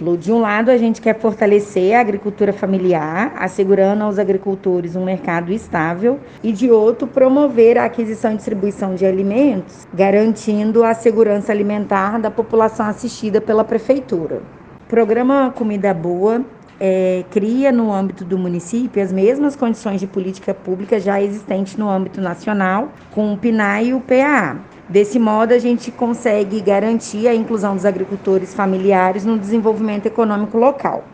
duplo. De um lado, a gente quer fortalecer a agricultura familiar, assegurando aos agricultores um mercado estável, e de outro, promover a aquisição e distribuição de alimentos, garantindo a segurança alimentar da população assistida pela prefeitura. O programa Comida Boa cria no âmbito do município as mesmas condições de política pública já existentes no âmbito nacional, com o PNAE e o PAA. Desse modo, a gente consegue garantir a inclusão dos agricultores familiares no desenvolvimento econômico local.